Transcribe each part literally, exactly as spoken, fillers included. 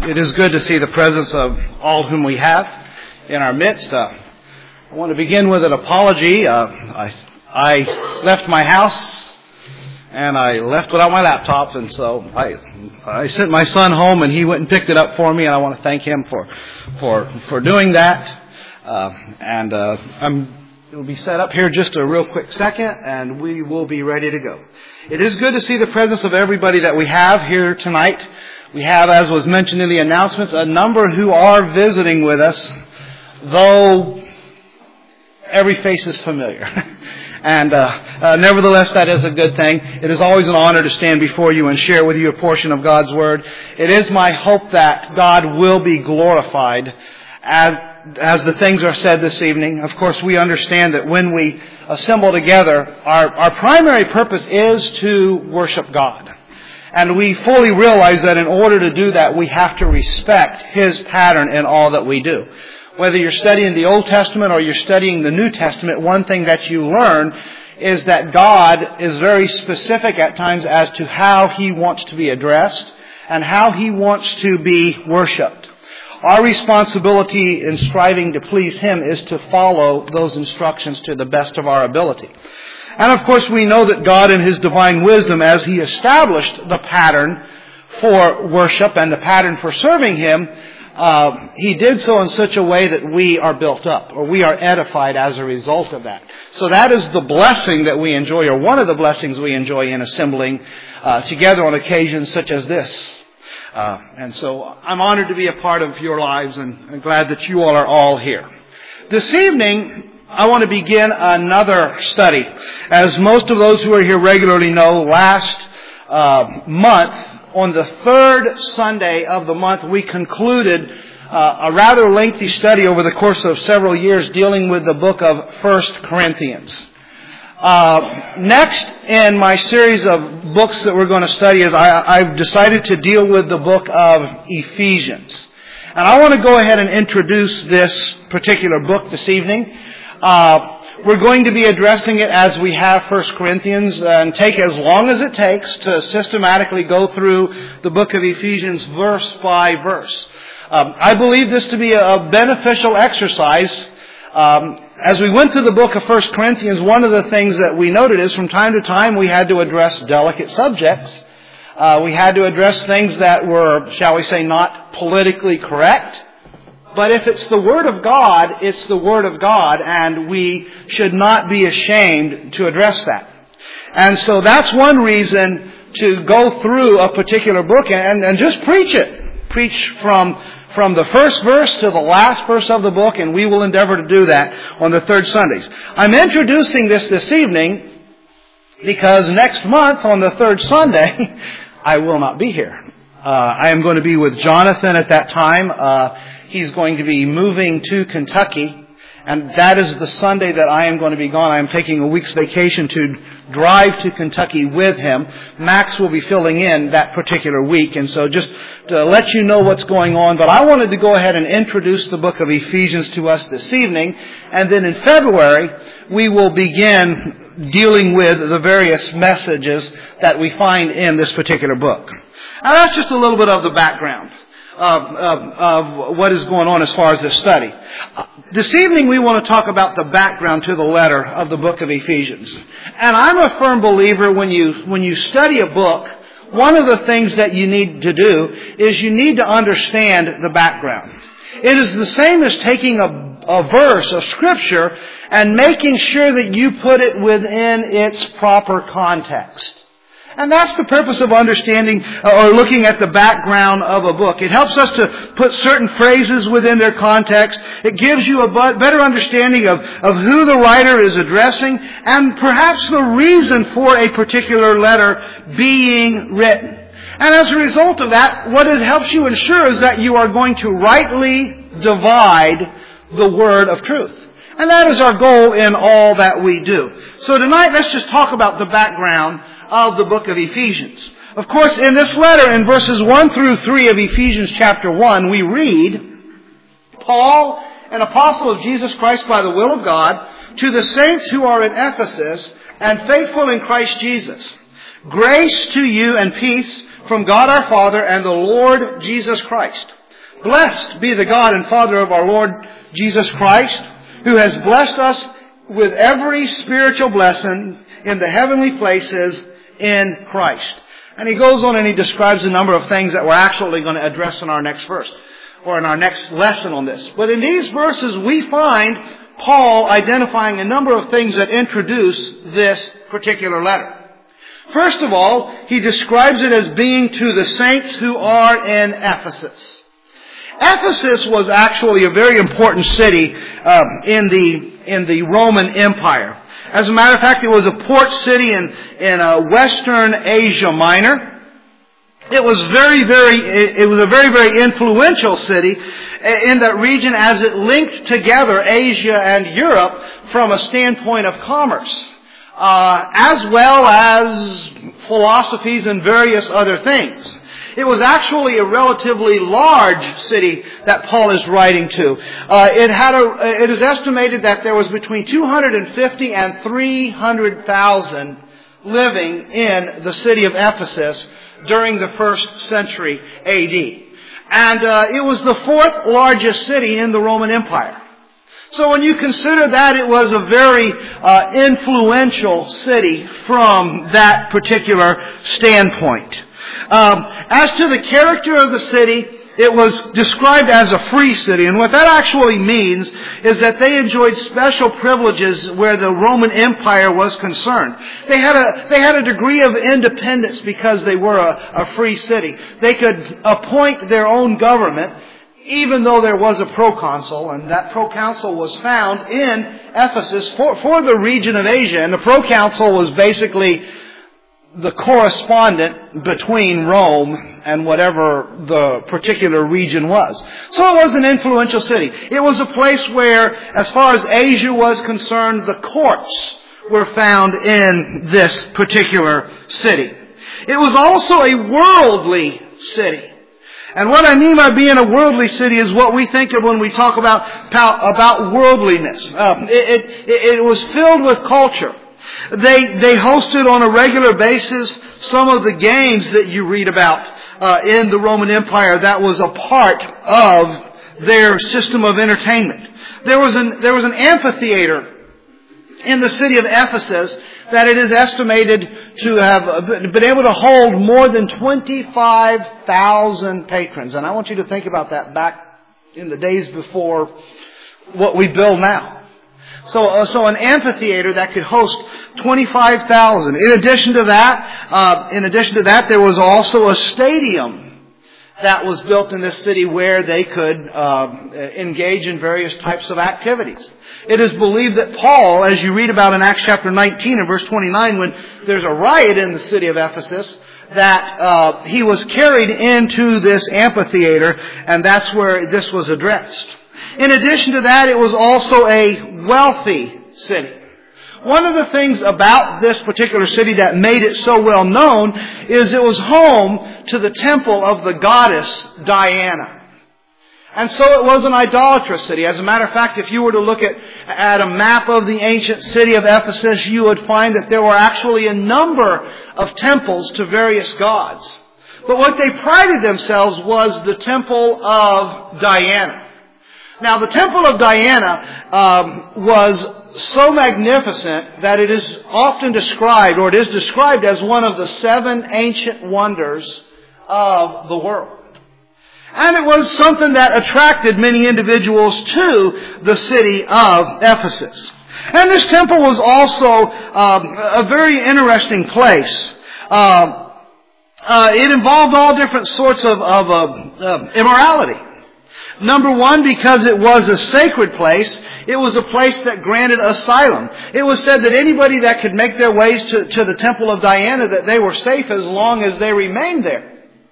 It is good to see the presence of all whom we have in our midst. Uh, I want to begin with an apology. Uh, I, I left my house and I left without my laptop, and so I I sent my son home and he went and picked it up for me, and I want to thank him for for for doing that. Uh, and uh, I'm it'll be set up here just a real quick second, and we will be ready to go. It is good to see the presence of everybody that we have here tonight. We have, as was mentioned in the announcements, a number who are visiting with us, though every face is familiar. and uh, uh, nevertheless, that is a good thing. It is always an honor to stand before you and share with you a portion of God's Word. It is my hope that God will be glorified as as the things are said this evening. Of course, we understand that when we assemble together, our, our primary purpose is to worship God. And we fully realize that in order to do that, we have to respect His pattern in all that we do. Whether you're studying the Old Testament or you're studying the New Testament, one thing that you learn is that God is very specific at times as to how He wants to be addressed and how He wants to be worshipped. Our responsibility in striving to please Him is to follow those instructions to the best of our ability. And of course we know that God in His divine wisdom, as He established the pattern for worship and the pattern for serving Him, uh, He did so in such a way that we are built up, or we are edified as a result of that. So that is the blessing that we enjoy, or one of the blessings we enjoy in assembling uh, together on occasions such as this. Uh, and so I'm honored to be a part of your lives, and I'm glad that you all are all here. This evening, I want to begin another study. As most of those who are here regularly know, last uh, month, on the third Sunday of the month, we concluded uh, a rather lengthy study over the course of several years dealing with the book of First Corinthians. Uh, next in my series of books that we're going to study is I, I've decided to deal with the book of Ephesians. And I want to go ahead and introduce this particular book this evening. Uh, we're going to be addressing it as we have First Corinthians, uh, and take as long as it takes to systematically go through the book of Ephesians verse by verse. Um, I believe this to be a, a beneficial exercise. Um, as we went through the book of First Corinthians, one of the things that we noted is from time to time we had to address delicate subjects. Uh, we had to address things that were, shall we say, not politically correct. But if it's the Word of God, it's the Word of God, and we should not be ashamed to address that. And so that's one reason to go through a particular book and, and just preach it. Preach from, from the first verse to the last verse of the book, and we will endeavor to do that on the third Sundays. I'm introducing this this evening because next month on the third Sunday, I will not be here. Uh, I am going to be with Jonathan at that time. Uh, He's going to be moving to Kentucky, and that is the Sunday that I am going to be gone. I am taking a week's vacation to drive to Kentucky with him. Max will be filling in that particular week, and so just to let you know what's going on. But I wanted to go ahead and introduce the book of Ephesians to us this evening, and then in February we will begin dealing with the various messages that we find in this particular book. Now that's just a little bit of the background Of, of, of what is going on as far as this study. Uh, this evening we want to talk about the background to the letter of the book of Ephesians. And I'm a firm believer when you when you study a book, one of the things that you need to do is you need to understand the background. It is the same as taking a, a verse of Scripture and making sure that you put it within its proper context. And that's the purpose of understanding or looking at the background of a book. It helps us to put certain phrases within their context. It gives you a better understanding of, of who the writer is addressing and perhaps the reason for a particular letter being written. And as a result of that, what it helps you ensure is that you are going to rightly divide the word of truth. And that is our goal in all that we do. So tonight, let's just talk about the background of the book of Ephesians. Of course, in this letter, in verses one through three of Ephesians chapter one, we read, Paul, an apostle of Jesus Christ by the will of God, to the saints who are in Ephesus and faithful in Christ Jesus. Grace to you and peace from God our Father and the Lord Jesus Christ. Blessed be the God and Father of our Lord Jesus Christ, who has blessed us with every spiritual blessing in the heavenly places in Christ. And he goes on and he describes a number of things that we're actually going to address in our next verse, or in our next lesson on this. But in these verses we find Paul identifying a number of things that introduce this particular letter. First of all, he describes it as being to the saints who are in Ephesus. Ephesus was actually a very important city um, in the in the Roman Empire. As a matter of fact, it was a port city in in uh, Western Asia Minor. It was very, very. It, it was a very, very influential city in that region, as it linked together Asia and Europe from a standpoint of commerce, uh, as well as philosophies and various other things. It was actually a relatively large city that Paul is writing to. Uh, it had a, it is estimated that there was between two hundred fifty and three hundred thousand living in the city of Ephesus during the first century A D. And uh, it was the fourth largest city in the Roman Empire. So when you consider that, it was a very uh, influential city from that particular standpoint. Um, as to the character of the city, it was described as a free city. And what that actually means is that they enjoyed special privileges where the Roman Empire was concerned. They had a, they had a degree of independence because they were a, a free city. They could appoint their own government, even though there was a proconsul, and that proconsul was found in Ephesus for, for the region of Asia. And the proconsul was basically the correspondent between Rome and whatever the particular region was. So it was an influential city. It was a place where, as far as Asia was concerned, the courts were found in this particular city. It was also a worldly city. And what I mean by being a worldly city is what we think of when we talk about, about worldliness. Uh, it, it, it was filled with culture. They they hosted on a regular basis some of the games that you read about uh, in the Roman Empire that was a part of their system of entertainment. There was an there was an amphitheater in the city of Ephesus that it is estimated to have been able to hold more than twenty-five thousand patrons. And I want you to think about that back in the days before what we build now. So, uh, so an amphitheater that could host twenty-five thousand. In addition to that, uh, in addition to that, there was also a stadium that was built in this city where they could uh, engage in various types of activities. It is believed that Paul, as you read about in Acts chapter nineteen and verse twenty-nine, when there's a riot in the city of Ephesus, that uh, he was carried into this amphitheater, and that's where this was addressed. In addition to that, it was also a wealthy city. One of the things about this particular city that made it so well known is it was home to the temple of the goddess Diana. And so it was an idolatrous city. As a matter of fact, if you were to look at, at a map of the ancient city of Ephesus, you would find that there were actually a number of temples to various gods. But what they prided themselves was the temple of Diana. Now, the temple of Diana um, was so magnificent that it is often described, or it is described as one of the seven ancient wonders of the world. And it was something that attracted many individuals to the city of Ephesus. And this temple was also um, a very interesting place. Uh, uh, it involved all different sorts of, of uh, uh, immorality. Number one, because it was a sacred place, it was a place that granted asylum. It was said that anybody that could make their ways to, to the temple of Diana, that they were safe as long as they remained there.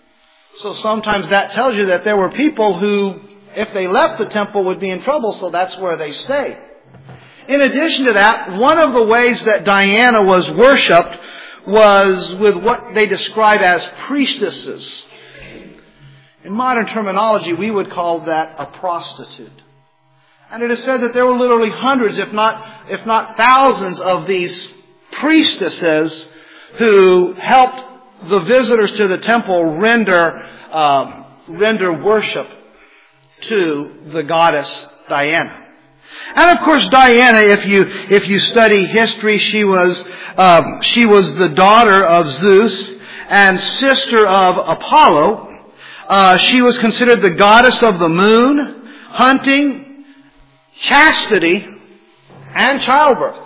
So sometimes that tells you that there were people who, if they left the temple, would be in trouble, so that's where they stayed. In addition to that, one of the ways that Diana was worshipped was with what they describe as priestesses. In modern terminology, we would call that a prostitute. And it is said that there were literally hundreds, if not, if not thousands, of these priestesses who helped the visitors to the temple render um, render worship to the goddess Diana. And of course, Diana, if you if you study history, she was um, she was the daughter of Zeus and sister of Apollo. Uh, she was considered the goddess of the moon, hunting, chastity, and childbirth.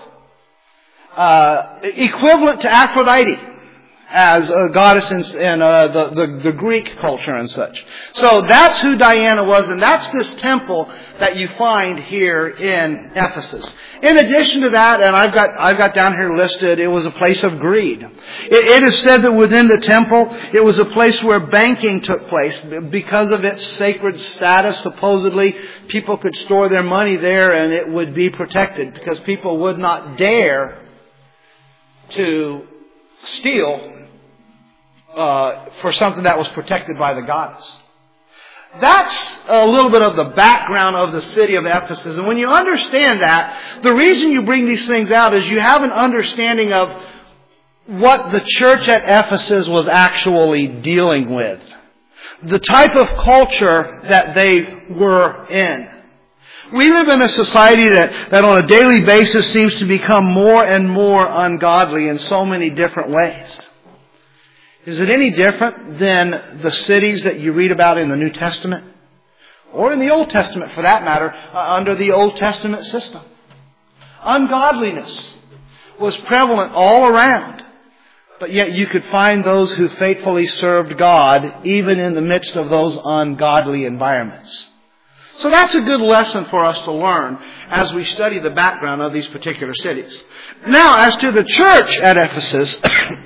Uh, equivalent to Aphrodite as a goddess in, in uh, the, the, the Greek culture and such. So that's who Diana was, and that's this temple that you find here in Ephesus. In addition to that, and I've got I've got down here listed, it was a place of greed. It, it is said that within the temple, it was a place where banking took place. Because of its sacred status, supposedly, people could store their money there and it would be protected, because people would not dare to steal uh, for something that was protected by the goddess. That's a little bit of the background of the city of Ephesus. And when you understand that, the reason you bring these things out is you have an understanding of what the church at Ephesus was actually dealing with. The type of culture that they were in. We live in a society that, that on a daily basis seems to become more and more ungodly in so many different ways. Is it any different than the cities that you read about in the New Testament? Or in the Old Testament, for that matter, uh, under the Old Testament system? Ungodliness was prevalent all around. But yet you could find those who faithfully served God even in the midst of those ungodly environments. So that's a good lesson for us to learn as we study the background of these particular cities. Now, as to the church at Ephesus,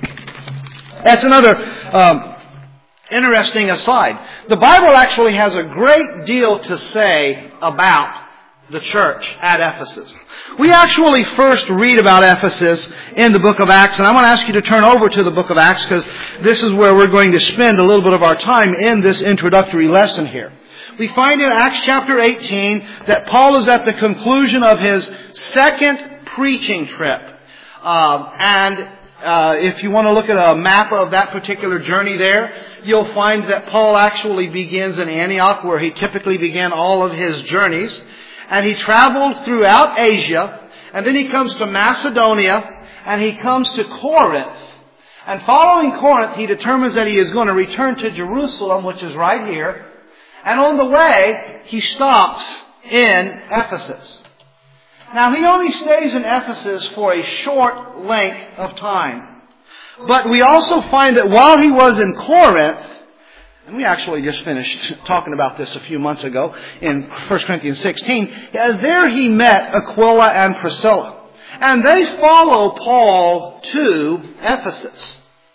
that's another um, interesting aside. The Bible actually has a great deal to say about the church at Ephesus. We actually first read about Ephesus in the book of Acts, and I'm going to ask you to turn over to the book of Acts because this is where we're going to spend a little bit of our time in this introductory lesson here. We find in Acts chapter eighteen that Paul is at the conclusion of his second preaching trip. Uh, and uh, if you want to look at a map of that particular journey there, you'll find that Paul actually begins in Antioch, where he typically began all of his journeys. And he traveled throughout Asia, and then he comes to Macedonia, and he comes to Corinth. And following Corinth, he determines that he is going to return to Jerusalem, which is right here. And on the way, he stops in Ephesus. Now, he only stays in Ephesus for a short length of time. But we also find that while he was in Corinth, and we actually just finished talking about this a few months ago in First Corinthians sixteen, there he met Aquila and Priscilla. And they follow Paul to Ephesus.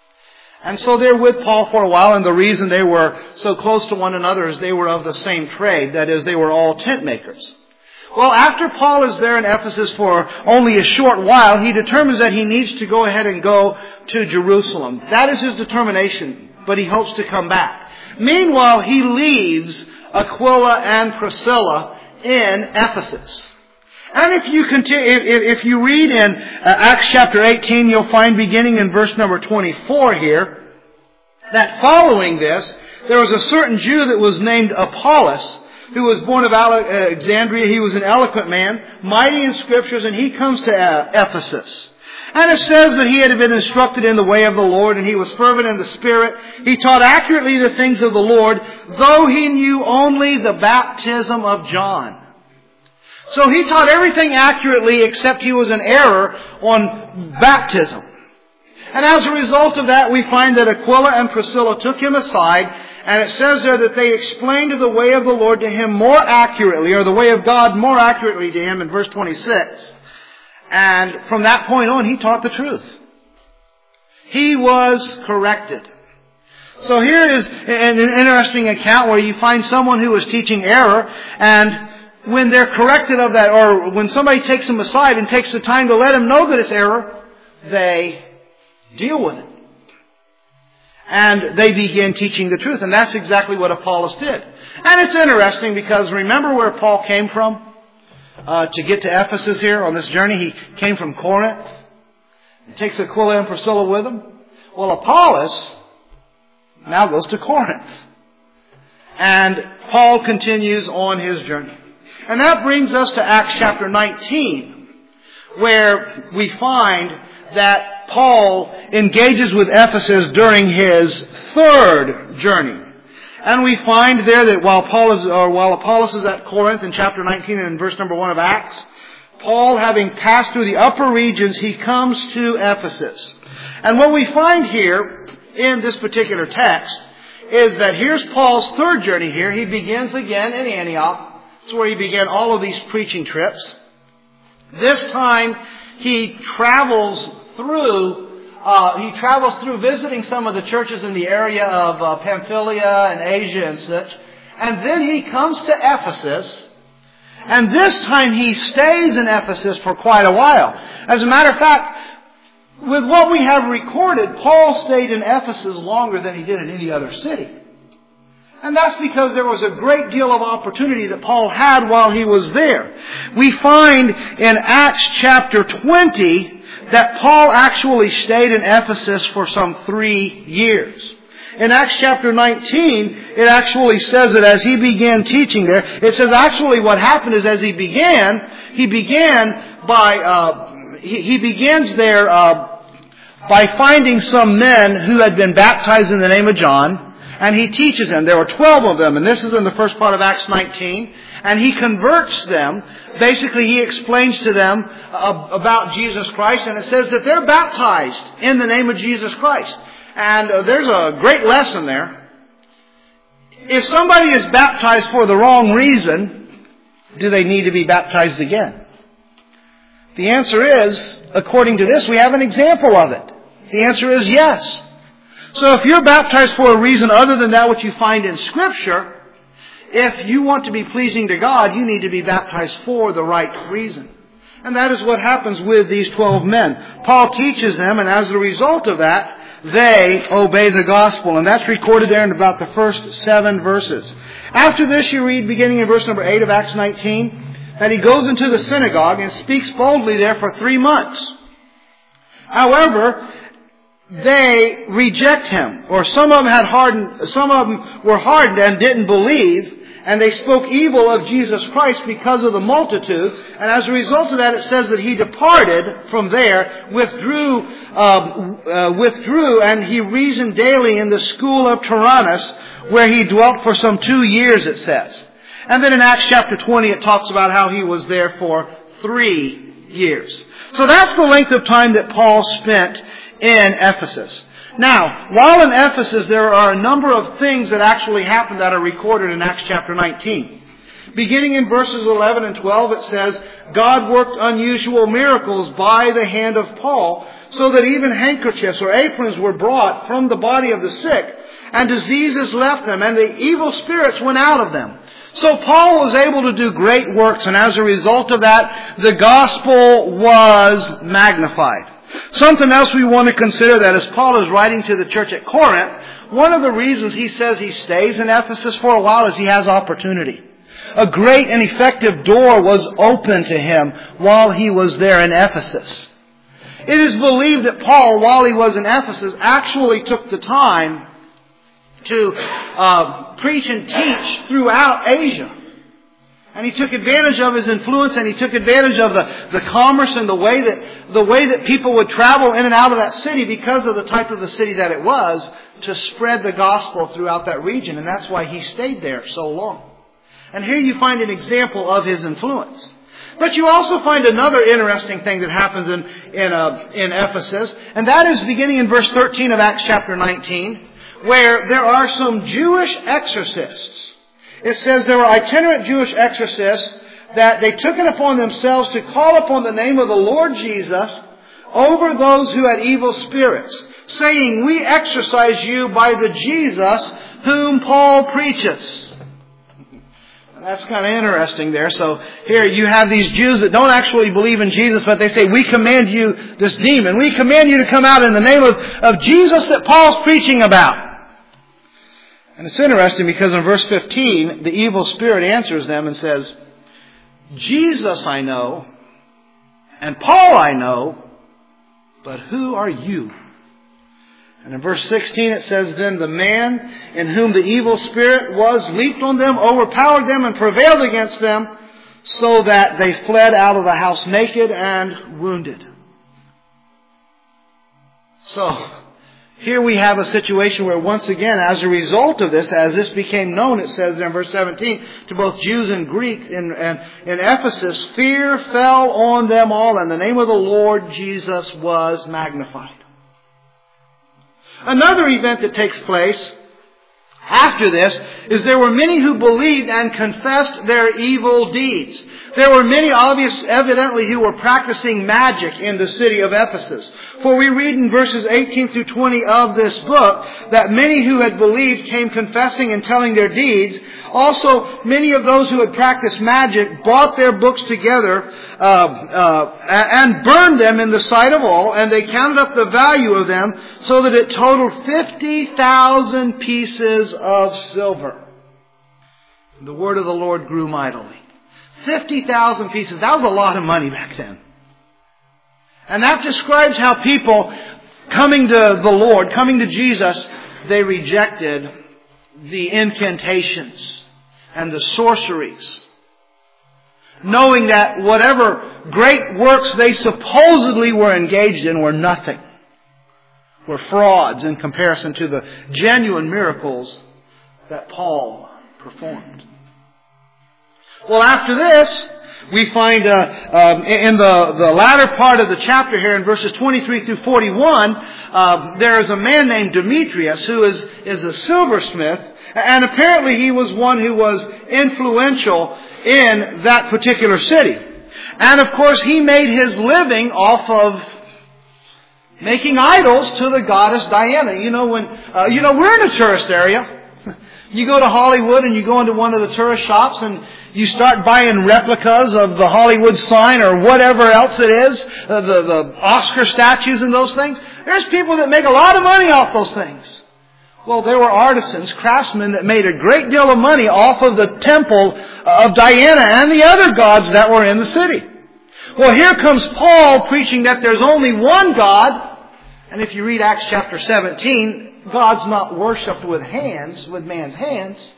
And so they're with Paul for a while, and the reason they were so close to one another is they were of the same trade. That is, they were all tent makers. Well, after Paul is there in Ephesus for only a short while, he determines that he needs to go ahead and go to Jerusalem. That is his determination, but he hopes to come back. Meanwhile, he leaves Aquila and Priscilla in Ephesus. And if you continue, if, if you read in uh, Acts chapter eighteen, you'll find beginning in verse number twenty-four here, that following this, there was a certain Jew that was named Apollos, who was born of Alexandria. He was an eloquent man, mighty in scriptures, and he comes to uh, Ephesus. And it says that he had been instructed in the way of the Lord, and he was fervent in the Spirit. He taught accurately the things of the Lord, though he knew only the baptism of John. So he taught everything accurately, except he was in error on baptism. And as a result of that, we find that Aquila and Priscilla took him aside, and it says there that they explained the way of the Lord to him more accurately, or the way of God more accurately to him in verse twenty-six. And from that point on, he taught the truth. He was corrected. So here is an interesting account where you find someone who is teaching error, and when they're corrected of that, or when somebody takes them aside and takes the time to let them know that it's error, they deal with it. And they begin teaching the truth. And that's exactly what Apollos did. And it's interesting because remember where Paul came from? Uh, to get to Ephesus here on this journey, he came from Corinth. He takes Aquila and Priscilla with him. Well, Apollos now goes to Corinth. And Paul continues on his journey. And that brings us to Acts chapter nineteen, where we find that Paul engages with Ephesus during his third journey. And we find there that while Paul is, or while Apollos is at Corinth in chapter nineteen and in verse number one of Acts, Paul, having passed through the upper regions, he comes to Ephesus. And what we find here in this particular text is that here's Paul's third journey here. He begins again in Antioch. That's where he began all of these preaching trips. This time he travels through, uh, he travels through visiting some of the churches in the area of uh, Pamphylia and Asia and such. And then he comes to Ephesus. And this time he stays in Ephesus for quite a while. As a matter of fact, with what we have recorded, Paul stayed in Ephesus longer than he did in any other city. And that's because there was a great deal of opportunity that Paul had while he was there. We find in Acts chapter twenty that Paul actually stayed in Ephesus for some three years. In Acts chapter nineteen, it actually says that as he began teaching there, it says actually what happened is as he began, he began by, uh, he, he begins there, uh, by finding some men who had been baptized in the name of John, and he teaches them. There were twelve of them, and this is in the first part of Acts nineteen, and he converts them. Basically, he explains to them uh, about Jesus Christ, and it says that they're baptized in the name of Jesus Christ. And uh, there's a great lesson there. If somebody is baptized for the wrong reason, do they need to be baptized again? The answer is, according to this, we have an example of it. The answer is yes. So if you're baptized for a reason other than that which you find in Scripture, if you want to be pleasing to God, you need to be baptized for the right reason. And that is what happens with these twelve men. Paul teaches them, and as a result of that, they obey the gospel. And that's recorded there in about the first seven verses. After this, you read, beginning in verse number eight of Acts nineteen, that he goes into the synagogue and speaks boldly there for three months. However, they reject him, or some of them had hardened, some of them were hardened and didn't believe, and they spoke evil of Jesus Christ because of the multitude. And as a result of that, it says that he departed from there, withdrew, uh, uh, withdrew, and he reasoned daily in the school of Tyrannus, where he dwelt for some two years, it says. And then in Acts chapter twenty, it talks about how he was there for three years. So that's the length of time that Paul spent in Ephesus. Now, while in Ephesus, there are a number of things that actually happened that are recorded in Acts chapter nineteen. Beginning in verses eleven and twelve, it says, God worked unusual miracles by the hand of Paul, so that even handkerchiefs or aprons were brought from the body of the sick, and diseases left them, and the evil spirits went out of them. So Paul was able to do great works, and as a result of that, the gospel was magnified. Something else we want to consider, that as Paul is writing to the church at Corinth, one of the reasons he says he stays in Ephesus for a while is he has opportunity. A great and effective door was open to him while he was there in Ephesus. It is believed that Paul, while he was in Ephesus, actually took the time to uh, preach and teach throughout Asia. And he took advantage of his influence, and he took advantage of the, the commerce and the way that the way that people would travel in and out of that city because of the type of the city that it was, to spread the gospel throughout that region. And that's why he stayed there so long. And here you find an example of his influence. But you also find another interesting thing that happens in in, uh, in Ephesus, and that is beginning in verse thirteen of Acts chapter nineteen, where there are some Jewish exorcists. It says there were itinerant Jewish exorcists that they took it upon themselves to call upon the name of the Lord Jesus over those who had evil spirits, saying, we exorcise you by the Jesus whom Paul preaches. That's kind of interesting there. So here you have these Jews that don't actually believe in Jesus, but they say, we command you, this demon, we command you to come out in the name of, of Jesus that Paul's preaching about. And it's interesting because in verse fifteen, the evil spirit answers them and says, Jesus I know, and Paul I know, but who are you? And in verse sixteen it says, "Then the man in whom the evil spirit was leaped on them, overpowered them, and prevailed against them, so that they fled out of the house naked and wounded." So, here we have a situation where once again, as a result of this, as this became known, it says in verse seventeen, to both Jews and Greeks in, in, in Ephesus, fear fell on them all, and the name of the Lord Jesus was magnified. Another event that takes place after this is there were many who believed and confessed their evil deeds. There were many, obvious, evidently, who were practicing magic in the city of Ephesus. For we read in verses eighteen through twenty of this book that many who had believed came confessing and telling their deeds. Also, many of those who had practiced magic brought their books together uh, uh, and burned them in the sight of all, and they counted up the value of them so that it totaled fifty thousand pieces of silver. The word of the Lord grew mightily. fifty thousand pieces. That was a lot of money back then. And that describes how people coming to the Lord, coming to Jesus, they rejected the incantations and the sorceries, knowing that whatever great works they supposedly were engaged in were nothing, were frauds in comparison to the genuine miracles that Paul performed. Well, after this, we find uh, um, in the, the latter part of the chapter here, in verses twenty-three through forty-one, uh, there is a man named Demetrius who is, is a silversmith, and apparently he was one who was influential in that particular city. And of course, he made his living off of making idols to the goddess Diana. You know, when uh, you know we're in a tourist area. You go to Hollywood and you go into one of the tourist shops and you start buying replicas of the Hollywood sign or whatever else it is, uh, the, the Oscar statues and those things. There's people that make a lot of money off those things. Well, there were artisans, craftsmen that made a great deal of money off of the temple of Diana and the other gods that were in the city. Well, here comes Paul preaching that there's only one God. And if you read Acts chapter seventeen, God's not worshipped with hands, with man's hands.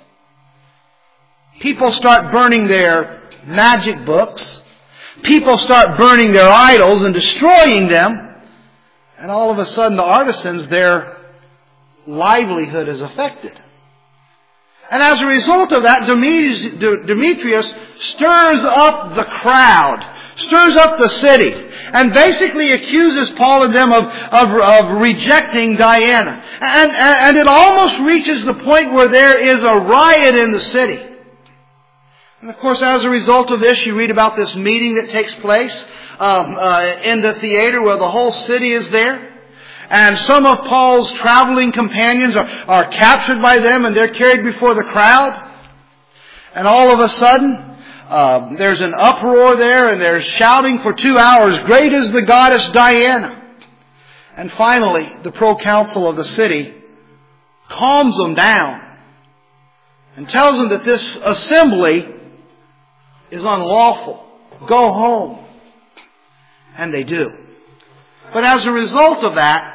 People start burning their magic books. People start burning their idols and destroying them. And all of a sudden the artisans, their livelihood is affected. And as a result of that, Demetrius stirs up the crowd, stirs up the city, and basically accuses Paul and them of, of, of rejecting Diana. And, and it almost reaches the point where there is a riot in the city. And of course, as a result of this, you read about this meeting that takes place um, uh, in the theater where the whole city is there. And some of Paul's traveling companions are, are captured by them and they're carried before the crowd. And all of a sudden, uh, there's an uproar there and they're shouting for two hours, "Great is the goddess Diana." And finally, the proconsul of the city calms them down and tells them that this assembly is unlawful. Go home. And they do. But as a result of that,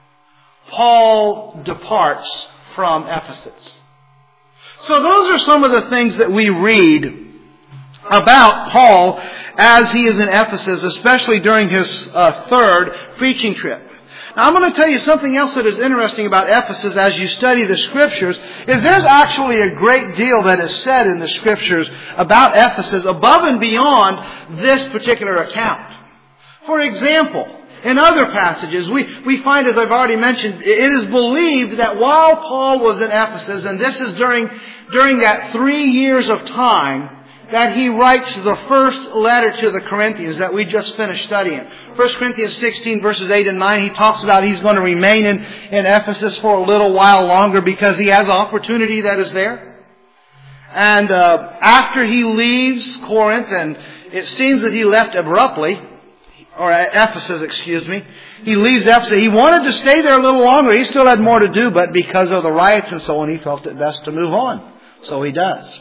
Paul departs from Ephesus. So those are some of the things that we read about Paul as he is in Ephesus, especially during his uh, third preaching trip. Now I'm going to tell you something else that is interesting about Ephesus as you study the Scriptures, is there's actually a great deal that is said in the Scriptures about Ephesus above and beyond this particular account. For example, in other passages, we, we find, as I've already mentioned, it is believed that while Paul was in Ephesus, and this is during, during that three years of time, that he writes the first letter to the Corinthians that we just finished studying. First Corinthians sixteen, verses eight and nine, he talks about he's going to remain in, in Ephesus for a little while longer because he has opportunity that is there. And uh, after he leaves Corinth, and it seems that he left abruptly, or Ephesus, excuse me. He leaves Ephesus. He wanted to stay there a little longer. He still had more to do, but because of the riots and so on, he felt it best to move on. So he does.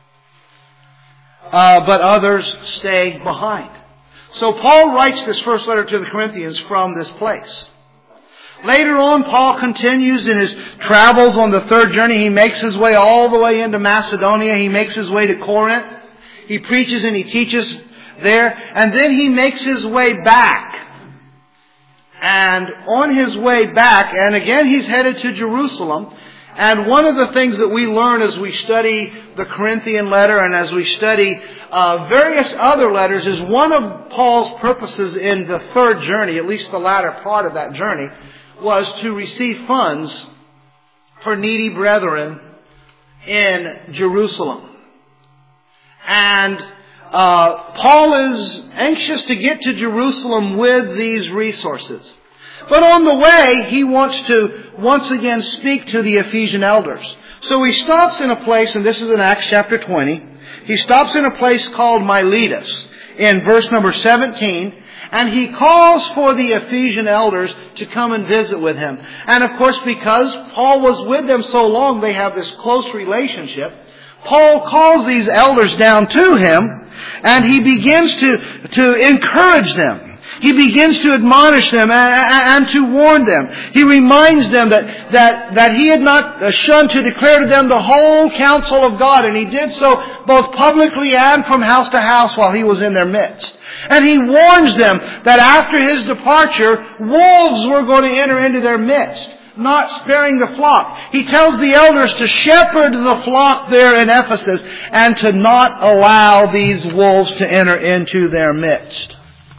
Uh, but others stay behind. So Paul writes this first letter to the Corinthians from this place. Later on, Paul continues in his travels on the third journey. He makes his way all the way into Macedonia. He makes his way to Corinth. He preaches and he teaches there. And then he makes his way back. And on his way back, and again he's headed to Jerusalem. And one of the things that we learn as we study the Corinthian letter and as we study uh, various other letters is one of Paul's purposes in the third journey, at least the latter part of that journey, was to receive funds for needy brethren in Jerusalem. And uh, Paul is anxious to get to Jerusalem with these resources. But on the way, he wants to once again speak to the Ephesian elders. So he stops in a place, and this is in Acts chapter twenty. He stops in a place called Miletus in verse number seventeen. And he calls for the Ephesian elders to come and visit with him. And of course, because Paul was with them so long, they have this close relationship. Paul calls these elders down to him, and he begins to, to encourage them. He begins to admonish them and, and to warn them. He reminds them that, that, that he had not shunned to declare to them the whole counsel of God. And he did so both publicly and from house to house while he was in their midst. And he warns them that after his departure, wolves were going to enter into their midst, not sparing the flock. He tells the elders to shepherd the flock there in Ephesus and to not allow these wolves to enter into their midst.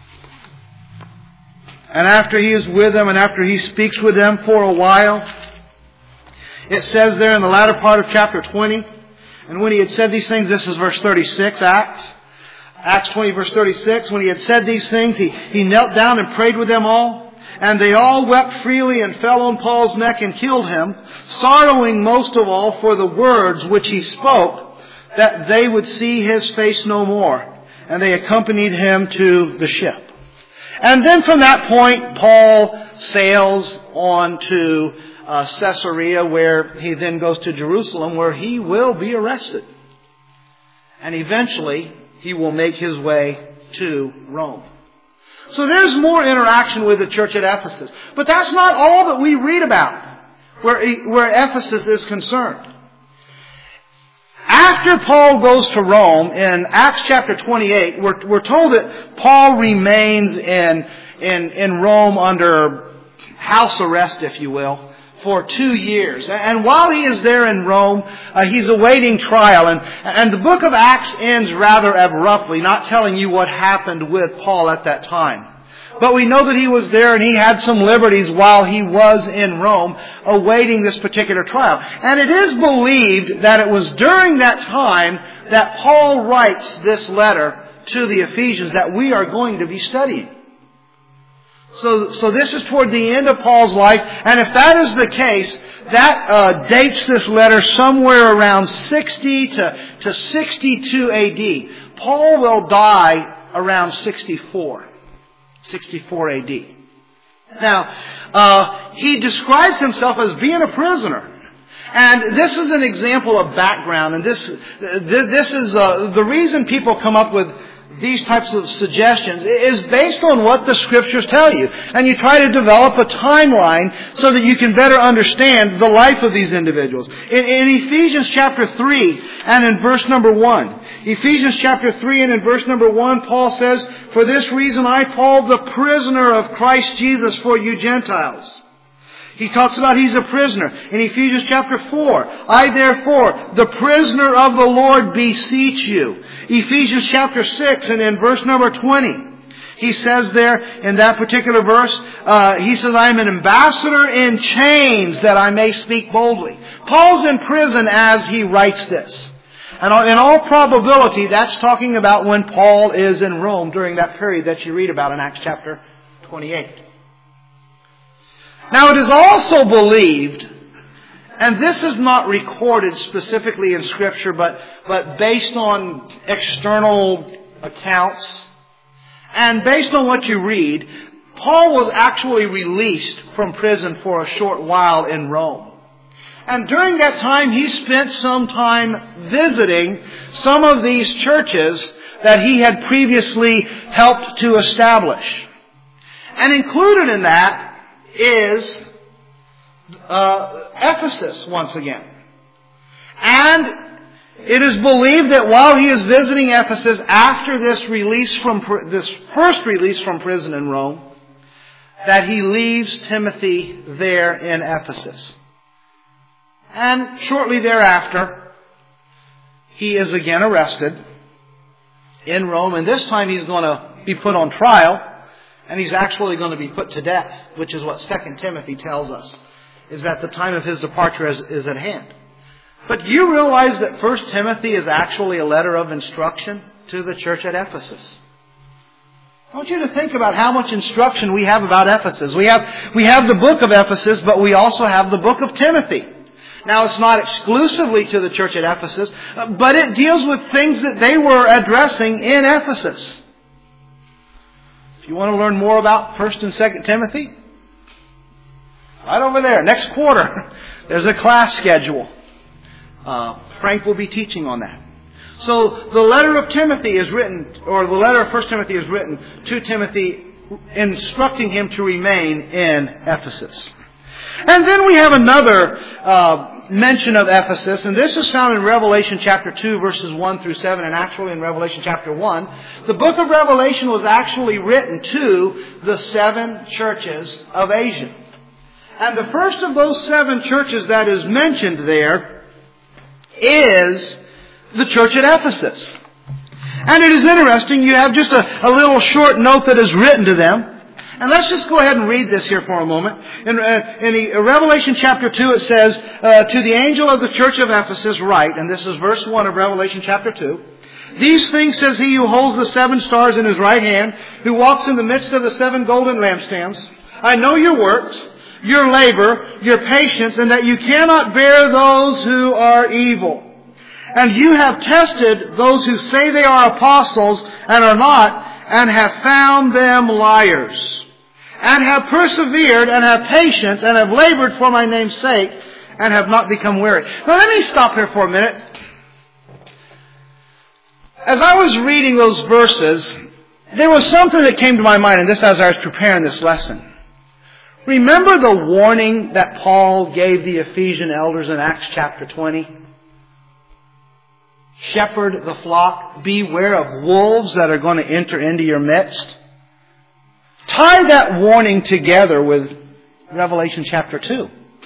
And after he is with them and after he speaks with them for a while, it says there in the latter part of chapter twenty, and when he had said these things, this is verse thirty-six, Acts. Acts twenty verse thirty-six, when he had said these things, he, he knelt down and prayed with them all. And they all wept freely and fell on Paul's neck and killed him, sorrowing most of all for the words which he spoke, that they would see his face no more. And they accompanied him to the ship. And then from that point, Paul sails on to uh, Caesarea, where he then goes to Jerusalem, where he will be arrested. And eventually, he will make his way to Rome. So there's more interaction with the church at Ephesus. But that's not all that we read about where, where Ephesus is concerned. After Paul goes to Rome, in Acts chapter twenty-eight, we're, we're told that Paul remains in, in, in Rome under house arrest, if you will, for two years. And while he is there in Rome, uh, he's awaiting trial. And, and the book of Acts ends rather abruptly, not telling you what happened with Paul at that time. But we know that he was there and he had some liberties while he was in Rome awaiting this particular trial. And it is believed that it was during that time that Paul writes this letter to the Ephesians that we are going to be studying. So, so this is toward the end of Paul's life. And if that is the case, that uh, dates this letter somewhere around sixty to, to sixty-two A D. Paul will die around sixty-four. sixty-four A D. Now, uh, he describes himself as being a prisoner. And this is an example of background. And this, this is uh, the reason people come up with these types of suggestions is based on what the Scriptures tell you. And you try to develop a timeline so that you can better understand the life of these individuals. In, in Ephesians chapter three and in verse number one, Ephesians chapter three and in verse number one, Paul says, "For this reason I, Paul, the prisoner of Christ Jesus for you Gentiles." He talks about he's a prisoner. In Ephesians chapter four, "I therefore, the prisoner of the Lord, beseech you." Ephesians chapter six and in verse number twenty, he says there in that particular verse, uh, he says, "I am an ambassador in chains that I may speak boldly." Paul's in prison as he writes this. And in all probability, that's talking about when Paul is in Rome during that period that you read about in Acts chapter twenty-eight. Now, it is also believed, and this is not recorded specifically in Scripture, but, but based on external accounts, and based on what you read, Paul was actually released from prison for a short while in Rome. And during that time, he spent some time visiting some of these churches that he had previously helped to establish. And included in that is uh, Ephesus once again. And it is believed that while he is visiting Ephesus after this release from this first release from prison in Rome, that he leaves Timothy there in Ephesus. And shortly thereafter, he is again arrested in Rome, and this time he's going to be put on trial, and he's actually going to be put to death, which is what Second Timothy tells us, is that the time of his departure is, is at hand. But do you realize that First Timothy is actually a letter of instruction to the church at Ephesus? I want you to think about how much instruction we have about Ephesus. We have, we have the book of Ephesus, but we also have the book of Timothy. Now, it's not exclusively to the church at Ephesus, but it deals with things that they were addressing in Ephesus. If you want to learn more about First and Second Timothy, right over there, next quarter, there's a class schedule. Uh, Frank will be teaching on that. So the letter of Timothy is written, or the letter of First Timothy is written to Timothy, instructing him to remain in Ephesus. And then we have another uh, mention of Ephesus, and this is found in Revelation chapter two, verses one through seven, and actually in Revelation chapter one. The book of Revelation was actually written to the seven churches of Asia. And the first of those seven churches that is mentioned there is the church at Ephesus. And it is interesting, you have just a, a little short note that is written to them. And let's just go ahead and read this here for a moment. In, uh, in the, uh, Revelation chapter two, it says, uh, to the angel of the church of Ephesus write, and this is verse one of Revelation chapter two, these things says he who holds the seven stars in his right hand, who walks in the midst of the seven golden lampstands. I know your works, your labor, your patience, and that you cannot bear those who are evil. And you have tested those who say they are apostles and are not, and have found them liars. And have persevered, and have patience, and have labored for my name's sake, and have not become weary. Now let me stop here for a minute. As I was reading those verses, there was something that came to my mind, and this as I was preparing this lesson. Remember the warning that Paul gave the Ephesian elders in Acts chapter twenty? Shepherd the flock. Beware of wolves that are going to enter into your midst. Tie that warning together with Revelation chapter two.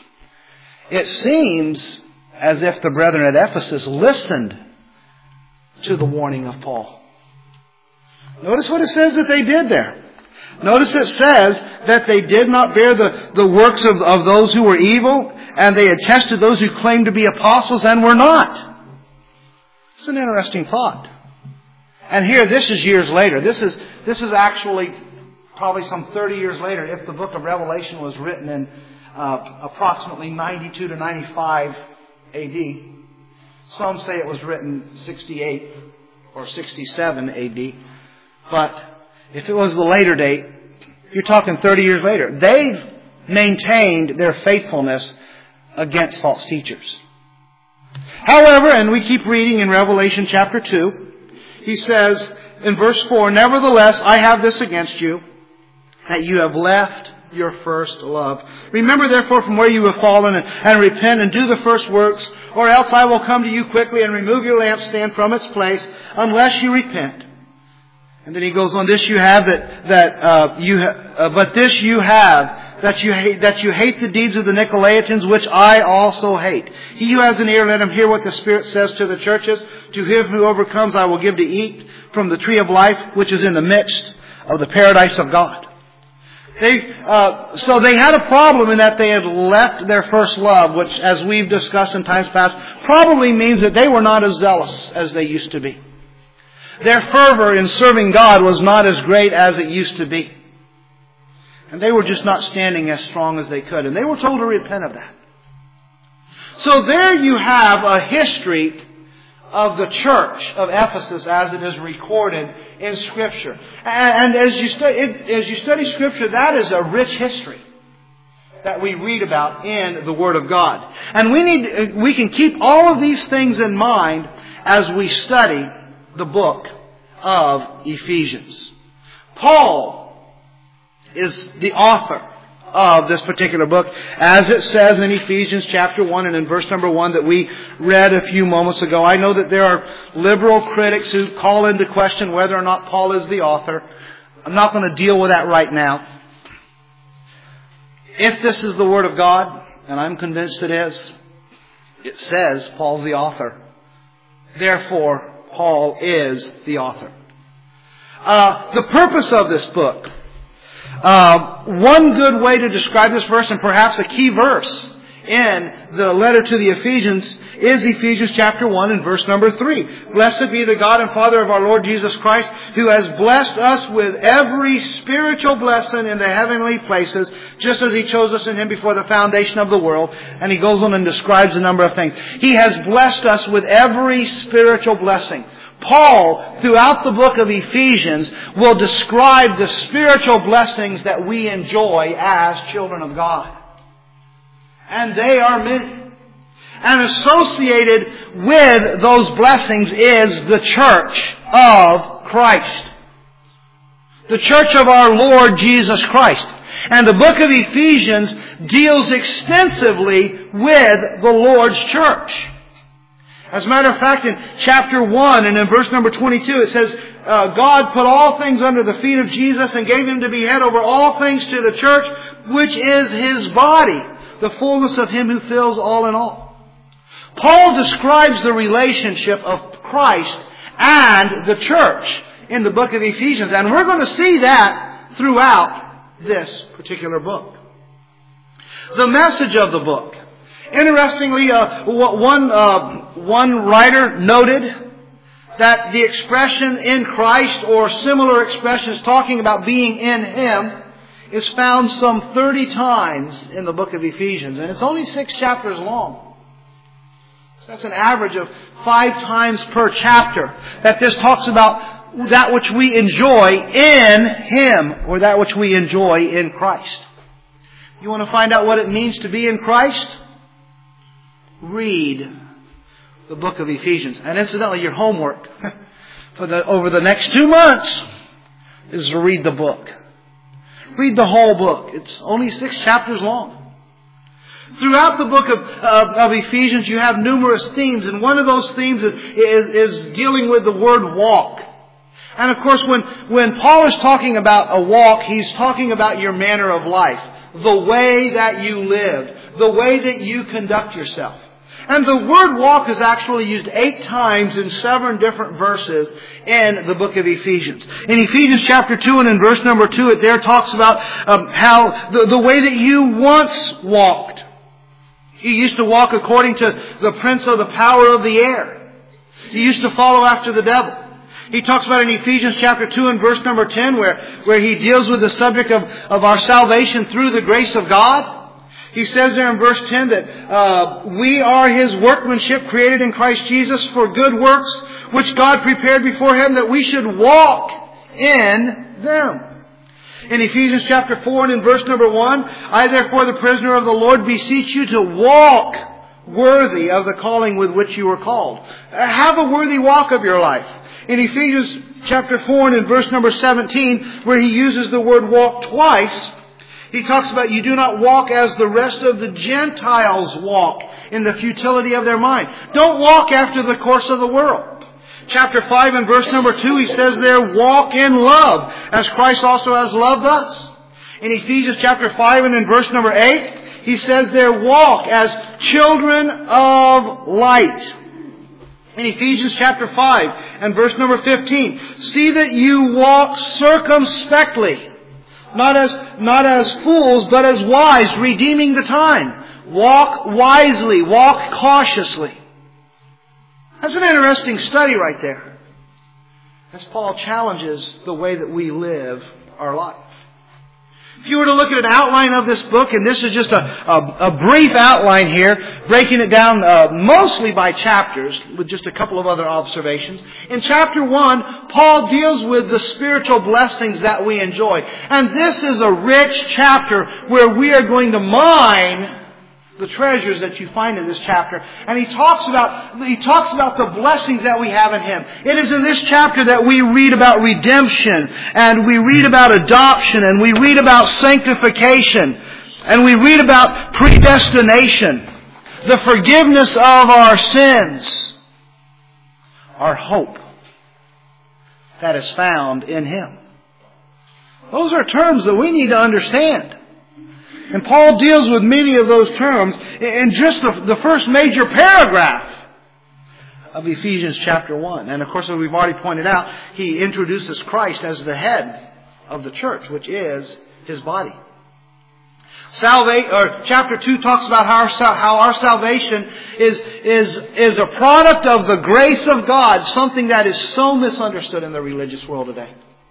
It seems as if the brethren at Ephesus listened to the warning of Paul. Notice what it says that they did there. Notice it says that they did not bear the, the works of, of those who were evil, and they attested those who claimed to be apostles and were not. It's an interesting thought. And here, this is years later. This is this is actually probably some thirty years later, if the book of Revelation was written in uh, approximately ninety-two to ninety-five A D. Some say it was written sixty-eight or sixty-seven A D. But if it was the later date, you're talking thirty years later. They've maintained their faithfulness against false teachers. However, and we keep reading in Revelation chapter two, he says in verse four, nevertheless, I have this against you, that you have left your first love. Remember therefore from where you have fallen, and, and repent and do the first works, or else I will come to you quickly and remove your lampstand from its place, unless you repent. And then he goes on, this you have that, that, uh, you ha- uh, but this you have, that you hate, that you hate the deeds of the Nicolaitans, which I also hate. He who has an ear, let him hear what the Spirit says to the churches. To him who overcomes, I will give to eat from the tree of life, which is in the midst of the paradise of God. They, uh, so they had a problem in that they had left their first love, which, as we've discussed in times past, probably means that they were not as zealous as they used to be. Their fervor in serving God was not as great as it used to be. And they were just not standing as strong as they could. And they were told to repent of that. So there you have a history of the church of Ephesus as it is recorded in Scripture. And as you study, as you study Scripture, that is a rich history that we read about in the Word of God. And we need, we can keep all of these things in mind as we study the book of Ephesians. Paul is the author of this particular book, as it says in Ephesians chapter one and in verse number one that we read a few moments ago. I know that there are liberal critics who call into question whether or not Paul is the author. I'm not going to deal with that right now. If this is the Word of God, and I'm convinced it is, it says Paul's the author. Therefore, Paul is the author. Uh, the purpose of this book. Uh, one good way to describe this verse, and perhaps a key verse in the letter to the Ephesians, is Ephesians chapter one and verse number three. Blessed be the God and Father of our Lord Jesus Christ, who has blessed us with every spiritual blessing in the heavenly places, just as He chose us in Him before the foundation of the world. And he goes on and describes a number of things. He has blessed us with every spiritual blessing. Paul, throughout the book of Ephesians, will describe the spiritual blessings that we enjoy as children of God. And they are many. And associated with those blessings is the church of Christ. The church of our Lord Jesus Christ. And the book of Ephesians deals extensively with the Lord's church. As a matter of fact, in chapter one and in verse number twenty-two, it says, uh, God put all things under the feet of Jesus and gave Him to be head over all things to the church, which is His body, the fullness of Him who fills all in all. Paul describes the relationship of Christ and the church in the book of Ephesians. And we're going to see that throughout this particular book. The message of the book. Interestingly, uh, one, uh, one writer noted that the expression in Christ or similar expressions talking about being in Him is found some thirty times in the book of Ephesians. And it's only six chapters long. So that's an average of five times per chapter that this talks about that which we enjoy in Him, or that which we enjoy in Christ. You want to find out what it means to be in Christ? Read the book of Ephesians. And incidentally, your homework for the over the next two months is to read the book. Read the whole book. It's only six chapters long. Throughout the book of, of, of Ephesians, you have numerous themes, and one of those themes is, is, is dealing with the word walk. And of course, when, when Paul is talking about a walk, he's talking about your manner of life, the way that you live, the way that you conduct yourself. And the word walk is actually used eight times in seven different verses in the book of Ephesians. In Ephesians chapter two and in verse number two, it there talks about um, how the, the way that you once walked. You used to walk according to the prince of the power of the air. You used to follow after the devil. He talks about in Ephesians chapter two and verse number ten where, where he deals with the subject of, of our salvation through the grace of God. He says there in verse ten that uh, we are His workmanship created in Christ Jesus for good works, which God prepared beforehand that we should walk in them. In Ephesians chapter four and in verse number one, I therefore the prisoner of the Lord beseech you to walk worthy of the calling with which you were called. Have a worthy walk of your life. In Ephesians chapter four and in verse number seventeen, where he uses the word walk twice, he talks about you do not walk as the rest of the Gentiles walk in the futility of their mind. Don't walk after the course of the world. Chapter five and verse number two, he says there, walk in love, as Christ also has loved us. In Ephesians chapter five and in verse number eight, he says there, walk as children of light. In Ephesians chapter five and verse number fifteen, see that you walk circumspectly. Not as, not as fools, but as wise, redeeming the time. Walk wisely. Walk cautiously. That's an interesting study right there. As Paul challenges the way that we live our life. If you were to look at an outline of this book, and this is just a, a, a brief outline here, breaking it down uh, mostly by chapters, with just a couple of other observations. In chapter one, Paul deals with the spiritual blessings that we enjoy. And this is a rich chapter where we are going to mine the treasures that you find in this chapter. And he talks about, he talks about the blessings that we have in Him. It is in this chapter that we read about redemption, and we read about adoption, and we read about sanctification, And we read about predestination, the forgiveness of our sins, our hope that is found in Him. Those are terms that we need to understand. And Paul deals with many of those terms in just the, the first major paragraph of Ephesians chapter one. And of course, as we've already pointed out, he introduces Christ as the head of the church, which is His body. Salva- or chapter two talks about how our, how our salvation is, is, is a product of the grace of God, something that is so misunderstood in the religious world today.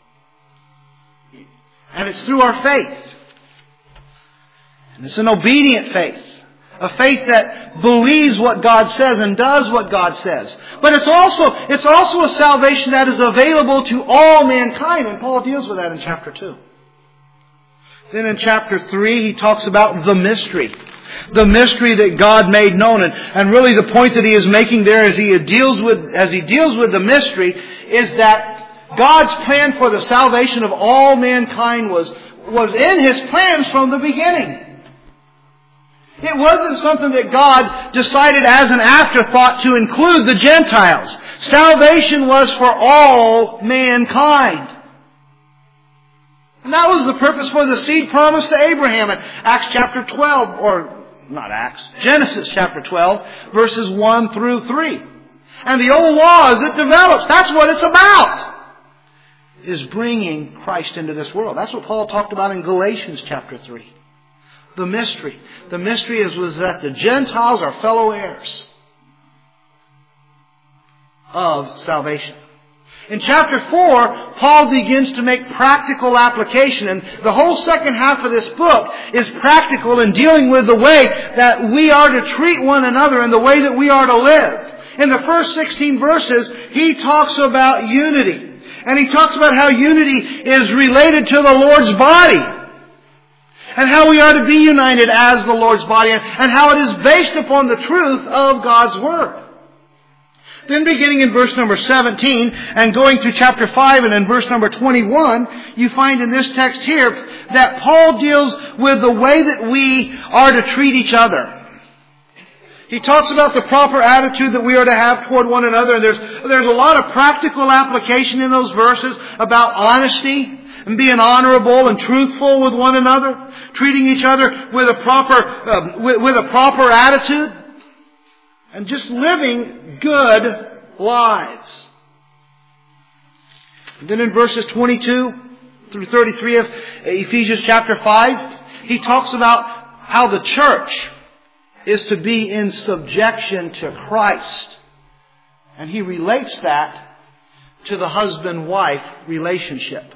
And it's through our faith. And it's an obedient faith. A faith that believes what God says and does what God says. But it's also, it's also a salvation that is available to all mankind. And Paul deals with that in chapter two. Then in chapter three, he talks about the mystery. The mystery that God made known. And, and really the point that he is making there as he deals with, as he deals with the mystery is that God's plan for the salvation of all mankind was, was in His plans from the beginning. It wasn't something that God decided as an afterthought to include the Gentiles. Salvation was for all mankind. And that was the purpose for the seed promised to Abraham in Acts chapter twelve, or not Acts, Genesis chapter twelve, verses one through three. And the old law as it develops, that's what it's about, is bringing Christ into this world. That's what Paul talked about in Galatians chapter three. The mystery. The mystery is was that the Gentiles are fellow heirs of salvation. In chapter four, Paul begins to make practical application. And the whole second half of this book is practical in dealing with the way that we are to treat one another and the way that we are to live. In the first sixteen verses, he talks about unity. And he talks about how unity is related to the Lord's body. And how we are to be united as the Lord's body. And how it is based upon the truth of God's Word. Then beginning in verse number seventeen and going through chapter five and in verse number twenty-one, you find in this text here that Paul deals with the way that we are to treat each other. He talks about the proper attitude that we are to have toward one another. And there's, there's a lot of practical application in those verses about honesty and being honorable and truthful with one another, treating each other with a proper, uh, with, with a proper attitude, and just living good lives. And then in verses twenty-two through thirty-three of Ephesians chapter five, he talks about how the church is to be in subjection to Christ. And he relates that to the husband-wife relationship.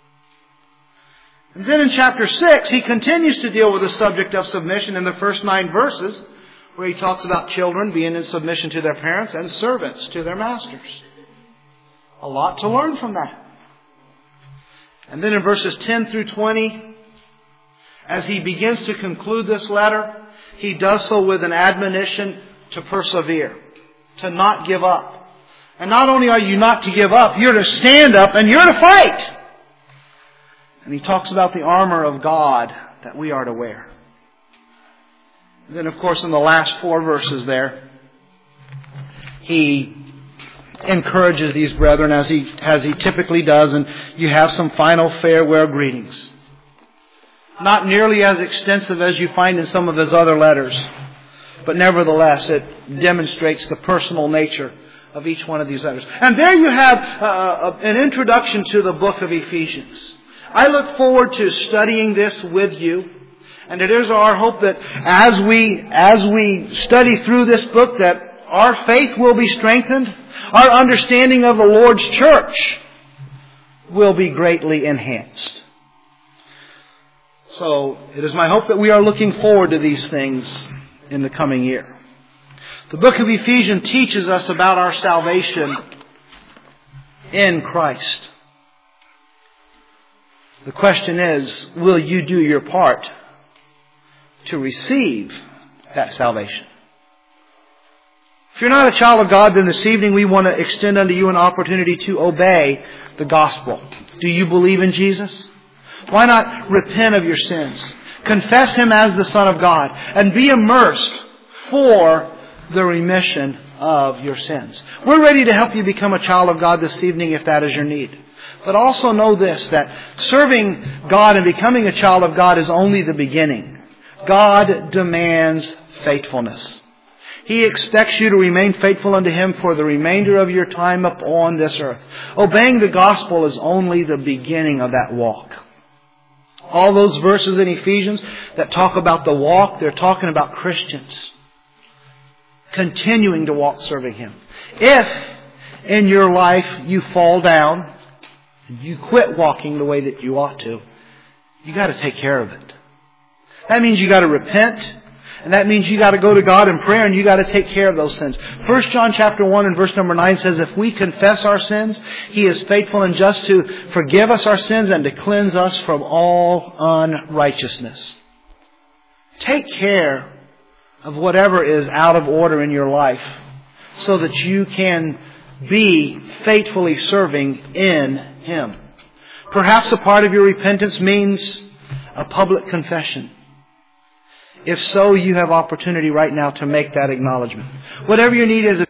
And then in chapter six, he continues to deal with the subject of submission in the first nine verses, where he talks about children being in submission to their parents and servants to their masters. A lot to learn from that. And then in verses ten through twenty, as he begins to conclude this letter, he does so with an admonition to persevere, to not give up. And not only are you not to give up, you're to stand up and you're to fight. And he talks about the armor of God that we are to wear. And then, of course, in the last four verses there, he encourages these brethren as he, as he typically does, and you have some final farewell greetings. Not nearly as extensive as you find in some of his other letters, but nevertheless it demonstrates the personal nature of each one of these letters. And there you have uh, an introduction to the book of Ephesians. I look forward to studying this with you. And it is our hope that as we, as we study through this book, that our faith will be strengthened. Our understanding of the Lord's church will be greatly enhanced. So, it is my hope that we are looking forward to these things in the coming year. The book of Ephesians teaches us about our salvation in Christ. The question is, will you do your part to receive that salvation? If you're not a child of God, then this evening we want to extend unto you an opportunity to obey the gospel. Do you believe in Jesus? Why not repent of your sins? Confess Him as the Son of God and be immersed for the remission of your sins. We're ready to help you become a child of God this evening if that is your need. But also know this, that serving God and becoming a child of God is only the beginning. God demands faithfulness. He expects you to remain faithful unto Him for the remainder of your time upon this earth. Obeying the gospel is only the beginning of that walk. All those verses in Ephesians that talk about the walk, they're talking about Christians continuing to walk serving Him. If in your life you fall down, you quit walking the way that you ought to, you got to take care of it. That means you got to repent. And that means you got to go to God in prayer and you got to take care of those sins. First John chapter one and verse number nine says, if we confess our sins, He is faithful and just to forgive us our sins and to cleanse us from all unrighteousness. Take care of whatever is out of order in your life so that you can be faithfully serving in Him. Perhaps a part of your repentance means a public confession. If so, you have opportunity right now to make that acknowledgement. Whatever your need is,